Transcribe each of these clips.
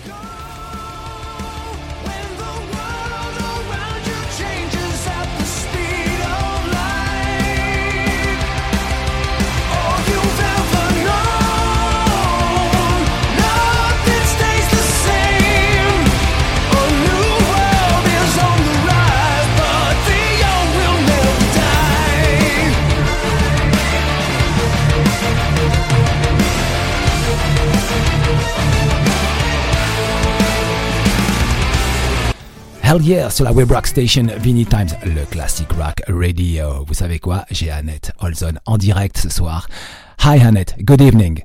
Hell yeah, sur la web rock station Vinny Times, le classic rock radio. Vous savez quoi? J'ai Annette Olzon en direct ce soir. Hi Annette, good evening.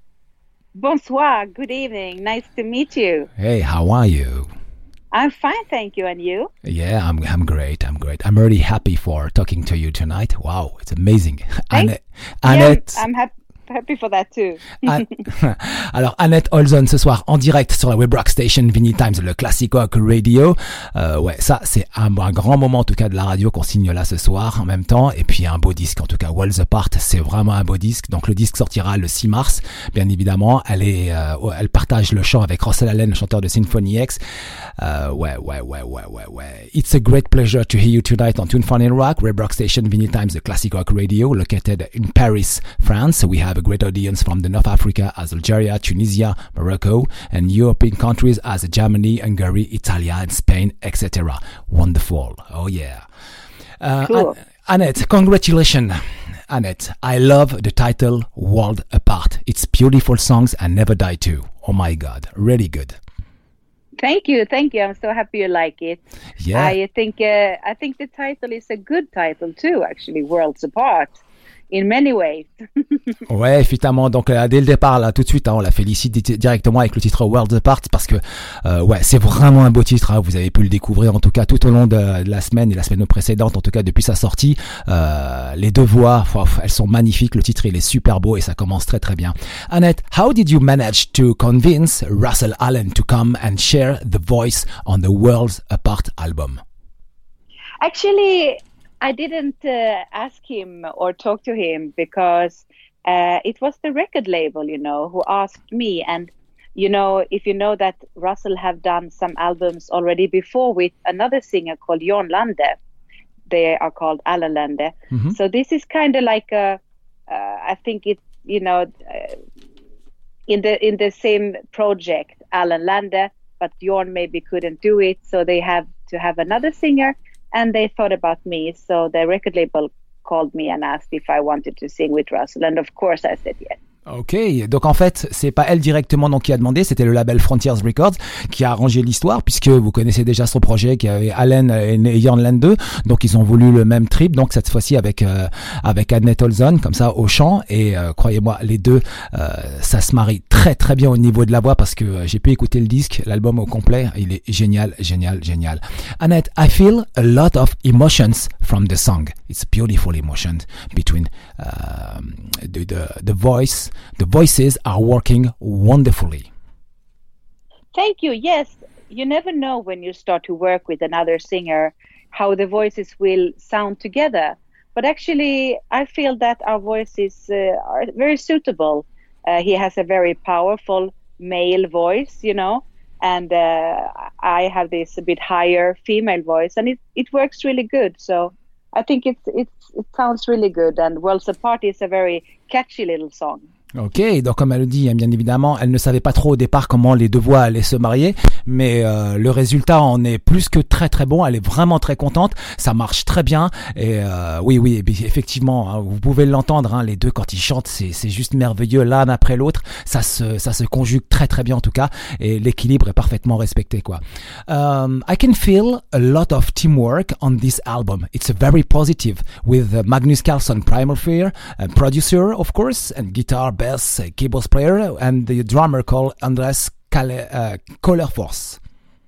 Bonsoir, good evening. Nice to meet you. Hey, how are you? I'm fine, thank you. And you? Yeah, I'm great. I'm really happy for talking to you tonight. Wow, it's amazing. Annette. Yeah, I'm happy for that too. Alors Annette Olzon ce soir en direct sur la web rock station Vinny Times, le classic rock radio. Ouais, ça c'est un grand moment en tout cas de la radio qu'on signe là ce soir en même temps. Et puis un beau disque en tout cas, Worlds Apart, c'est vraiment un beau disque. Donc le disque sortira le 6 mars, bien évidemment. Elle partage le chant avec Russell Allen, le chanteur de Symphony X. Ouais. It's a great pleasure to hear you tonight on Tune Funny Rock, web rock station Vinny Times, the classic rock radio located in Paris, France. We have a great audience from the North Africa as Algeria, Tunisia, Morocco, and European countries as Germany, Hungary, Italy, and Spain, etc. Wonderful. Oh yeah. Cool. Annette, congratulations. Annette, I love the title World Apart. It's beautiful songs and Never Die Too. Oh my God, really good. Thank you. I'm so happy you like it. Yeah. I think the title is a good title too, actually, Worlds Apart. In many ways. Ouais, effectivement. Donc, dès le départ, là, tout de suite, on la félicite directement avec le titre Worlds Apart parce que, ouais, c'est vraiment un beau titre. Hein. Vous avez pu le découvrir, en tout cas, tout au long de la semaine et la semaine précédente, en tout cas, depuis sa sortie. Les deux voix, elles sont magnifiques. Le titre, il est super beau et ça commence très, très bien. Annette, how did you manage to convince Russell Allen to come and share the voice on the Worlds Apart album? Actually, I didn't ask him or talk to him because it was the record label, who asked me. And, if you know that Russell have done some albums already before with another singer called Jon Lande. They are called Alan Lande. Mm-hmm. So this is kind of like I think it's, in the same project, Alan Lande, but Jon maybe couldn't do it. So they have to have another singer. And they thought about me, so the record label called me and asked if I wanted to sing with Russell, and of course I said yes. Ok, donc en fait, c'est pas elle directement donc qui a demandé, c'était le label Frontiers Records qui a arrangé l'histoire, puisque vous connaissez déjà son projet qui avait Allen et Jon Lande, donc ils ont voulu le même trip, donc cette fois-ci avec Annette Olzon, comme ça au chant, et croyez-moi, les deux, ça se marie très très bien au niveau de la voix, parce que j'ai pu écouter le disque, l'album au complet, il est génial. Annette, I feel a lot of emotions from the song. It's beautiful emotions between the voice. The voices are working wonderfully. Thank you. Yes, you never know when you start to work with another singer how the voices will sound together. But actually, I feel that our voices are very suitable. He has a very powerful male voice, and I have this a bit higher female voice, and it works really good. So I think it sounds really good. And Worlds Apart is a very catchy little song. Ok, donc comme elle le dit, bien évidemment, elle ne savait pas trop au départ comment les deux voix allaient se marier, mais le résultat en est plus que très très bon. Elle est vraiment très contente, ça marche très bien. Et oui, effectivement, hein, vous pouvez l'entendre, hein, les deux quand ils chantent, c'est juste merveilleux l'un après l'autre. Ça se conjugue très très bien en tout cas, et l'équilibre est parfaitement respecté quoi. I can feel a lot of teamwork on this album. It's very positive with Magnus Carlsson, Primal Fear, producer of course, and guitar, bass, keyboard player, and the drummer called Andres Kollerfors.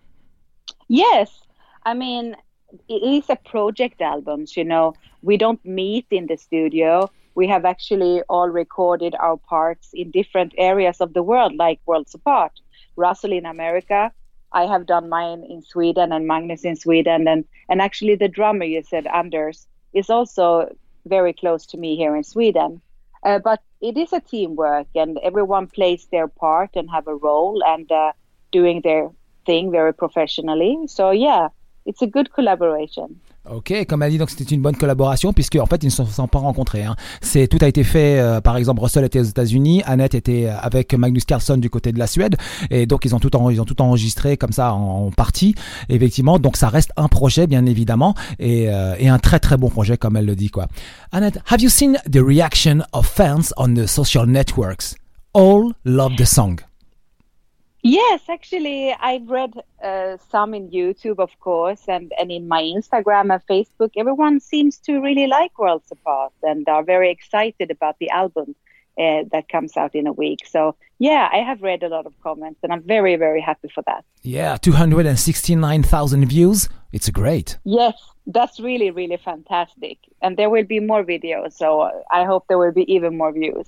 Yes, I mean, it is a project album, we don't meet in the studio. We have actually all recorded our parts in different areas of the world, like Worlds Apart. Russell in America, I have done mine in Sweden, and Magnus in Sweden, and actually the drummer you said, Anders, is also very close to me here in Sweden. But it is a teamwork, and everyone plays their part and have a role. And doing their thing very professionally. So yeah, it's a good collaboration. Ok, comme elle dit, donc c'était une bonne collaboration puisque en fait ils ne se sont pas rencontrés. Hein. Tout a été fait. Par exemple, Russell était aux États-Unis, Annette était avec Magnus Carlsson du côté de la Suède, et donc ils ont tout enregistré comme ça en partie. Effectivement, donc ça reste un projet bien évidemment et un très très bon projet comme elle le dit quoi. Annette, have you seen the reaction of fans on the social networks? All love the song. Yes, actually, I've read some in YouTube, of course, and in my Instagram and Facebook. Everyone seems to really like Worlds Apart and are very excited about the album that comes out in a week. So, yeah, I have read a lot of comments, and I'm very, very happy for that. Yeah, 269,000 views. It's great. Yes, that's really, really fantastic. And there will be more videos, so I hope there will be even more views.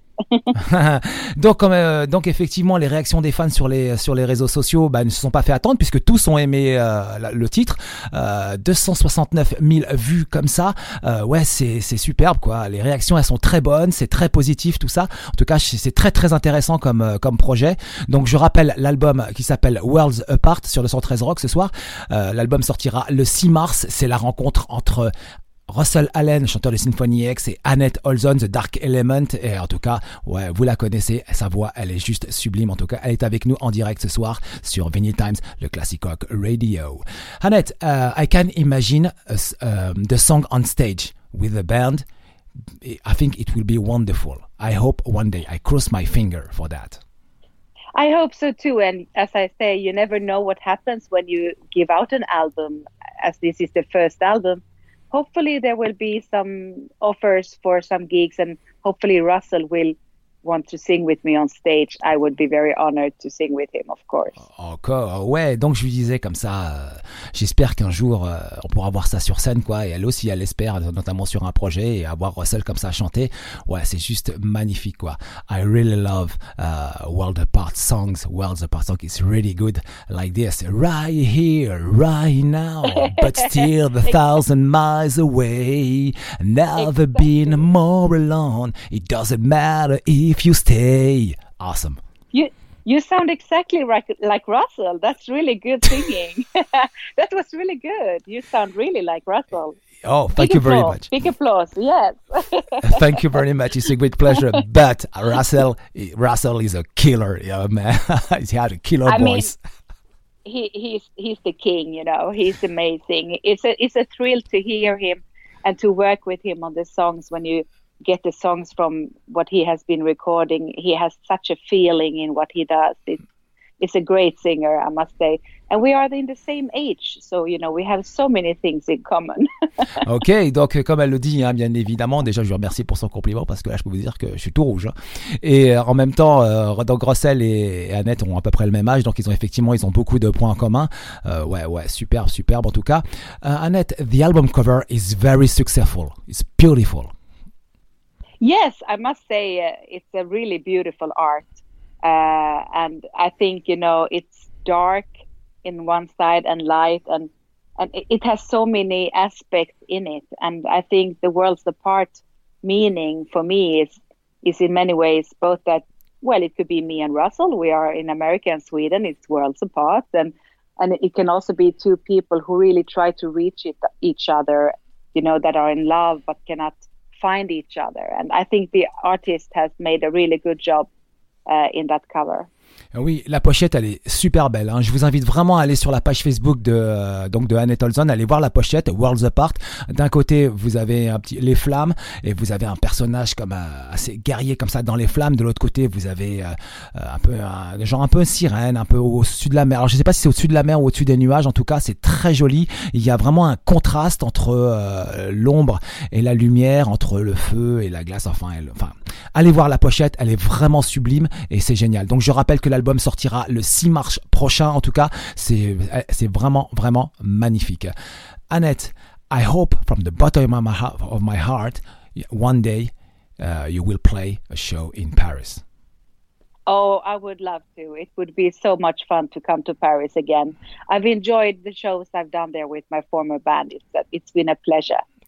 donc effectivement, les réactions des fans sur les réseaux sociaux ne se sont pas fait attendre puisque tous ont aimé le titre. 269 000 vues comme ça. Ouais, c'est superbe quoi. Les réactions elles sont très bonnes, c'est très positif tout ça. En tout cas, c'est très très intéressant comme projet. Donc je rappelle l'album qui s'appelle Worlds Apart sur le 113 Rock ce soir. L'album sortira le 6 mars. C'est la rencontre entre Russell Allen, chanteur de Symphony X, et Annette Olzon, The Dark Element. Et en tout cas, ouais, vous la connaissez, sa voix, elle est juste sublime. En tout cas, elle est avec nous en direct ce soir sur Vinyl Times, le Classic Rock Radio. Annette, I can imagine the song on stage with the band. I think it will be wonderful. I hope one day, I cross my finger for that. I hope so too. And as I say, you never know what happens when you give out an album, as this is the first album. Hopefully there will be some offers for some gigs, and hopefully Russell will want to sing with me on stage. I would be very honored to sing with him, of course. Encore, ouais. Donc je lui disais comme ça, j'espère qu'un jour on pourra voir ça sur scène, quoi. Et elle aussi, elle espère, notamment sur un projet, et avoir Russell comme ça chanter. Ouais, c'est juste magnifique, quoi. I really love Worlds Apart songs. Worlds Apart song is really good, like this. Right here, right now, but still 1,000 miles away. Never been more alone. It doesn't matter if you stay. Awesome. You sound exactly like Russell. That's really good singing. That was really good. You sound really like Russell. Oh, thank you very much. Big applause, yes. Thank you very much. It's a great pleasure. But Russell is a killer, man. He had a killer voice. He's the king, you know. He's amazing. It's a thrill to hear him and to work with him on the songs. When you get the songs from what he has been recording, he has such a feeling in what he does. It's a great singer, I must say. And we are in the same age, so, you know, we have so many things in common. Ok, donc comme elle le dit, hein, bien évidemment, déjà je lui remercie pour son compliment parce que là je peux vous dire que je suis tout rouge. Hein. Et en même temps, donc Russell et Annette ont à peu près le même âge, donc ils ont beaucoup de points en commun. Ouais, superbe en tout cas. Annette, the album cover is very successful. It's beautiful. Yes, I must say it's a really beautiful art. And I think, you know, it's dark in one side and light, and it has so many aspects in it. And I think the Worlds Apart meaning for me is in many ways both that, well, it could be me and Russell. We are in America and Sweden. It's Worlds Apart. And it can also be two people who really try to reach each other, you know, that are in love but cannot find each other. And I think the artist has made a really good job in that cover. Oui, la pochette, elle est super belle. Hein. Je vous invite vraiment à aller sur la page Facebook de Annette Olzon, allez voir la pochette, Worlds Apart. D'un côté, vous avez les flammes, et vous avez un personnage comme assez guerrier comme ça dans les flammes. De l'autre côté, vous avez un peu sirène, un peu au-dessus de la mer. Alors, je sais pas si c'est au-dessus de la mer ou au-dessus des nuages. En tout cas, c'est très joli. Il y a vraiment un contraste entre l'ombre et la lumière, entre le feu et la glace. Enfin, allez voir la pochette, elle est vraiment sublime et c'est génial. Donc, je rappelle que l'album sortira le 6 mars prochain. En tout cas, c'est vraiment, vraiment magnifique. Annette, I hope from the bottom of my heart, one day you will play a show in Paris. Oh, I would love to. It would be so much fun to come to Paris again. I've enjoyed the shows I've done there with my former band. It's been a pleasure.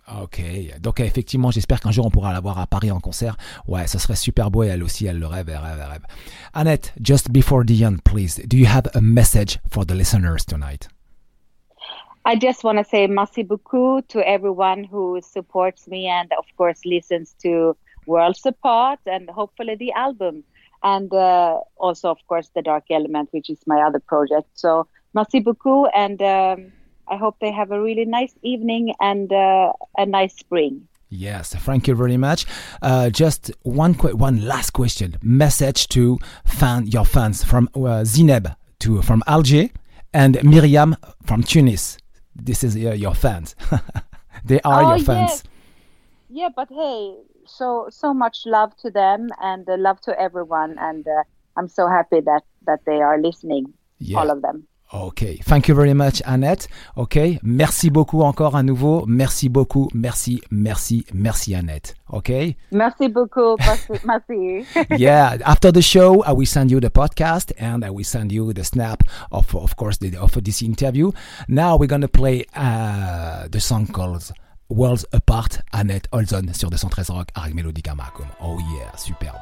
Ok, donc effectivement, j'espère qu'un jour on pourra la voir à Paris en concert. Ouais, ce serait super beau et elle aussi, elle le rêve, elle rêve, elle rêve. Annette, just before the end, please, do you have a message for the listeners tonight? I just want to say merci beaucoup to everyone who supports me and, of course, listens to Worlds Apart and hopefully the album. And also, of course, The Dark Element, which is my other project. So, merci beaucoup. And I hope they have a really nice evening and a nice spring. Yes, thank you very much. Just one last question. Message to your fans from Zineb from Alger and Miriam from Tunis. This is your fans. They are your fans. Yeah, but hey, so much love to them and love to everyone. And I'm so happy that they are listening, all of them. Ok, thank you very much, Annette. Ok, merci beaucoup encore à nouveau. Merci beaucoup, merci, Annette. Ok. Merci beaucoup, merci. Yeah, after the show, I will send you the podcast and I will send you the snap of course, of this interview. Now we're gonna play the song called Worlds Apart, Annette Olzon sur 213 Rock avec Melodica Macum. Oh yeah, superbe.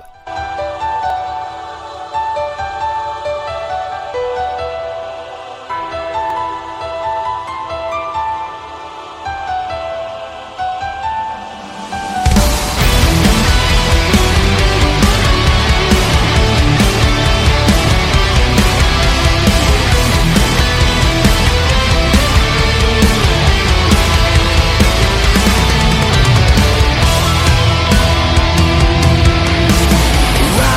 Right.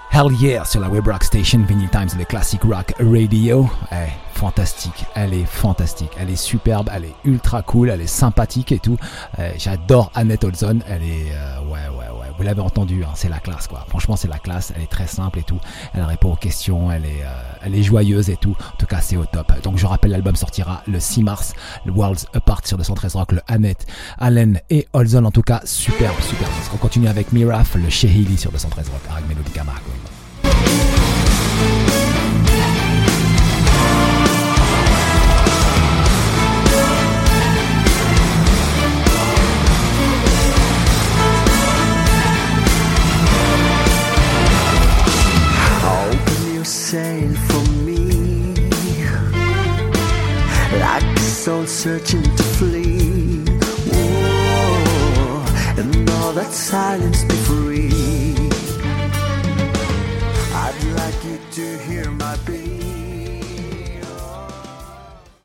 Hell Yeah sur la Web Rock Station, Vinyl Times, le classic rock radio. Fantastique, elle est superbe, elle est ultra cool, elle est sympathique et tout. J'adore Annette Olzon, elle est ouais, vous l'avez entendu, hein, c'est la classe quoi. Franchement c'est la classe, elle est très simple et tout. Elle répond aux questions, elle est joyeuse et tout. En tout cas c'est au top. Donc je rappelle, l'album sortira le 6 mars, le Worlds Apart sur 213 Rock, le Annette, Allen et Olzon. En tout cas superbe. On continue avec Miraf, le Shehili sur 213 Rock, avec Melodica Marco. Sail for me like a soul searching to flee. Whoa, and all that silence be free. I'd like you to hear my plea.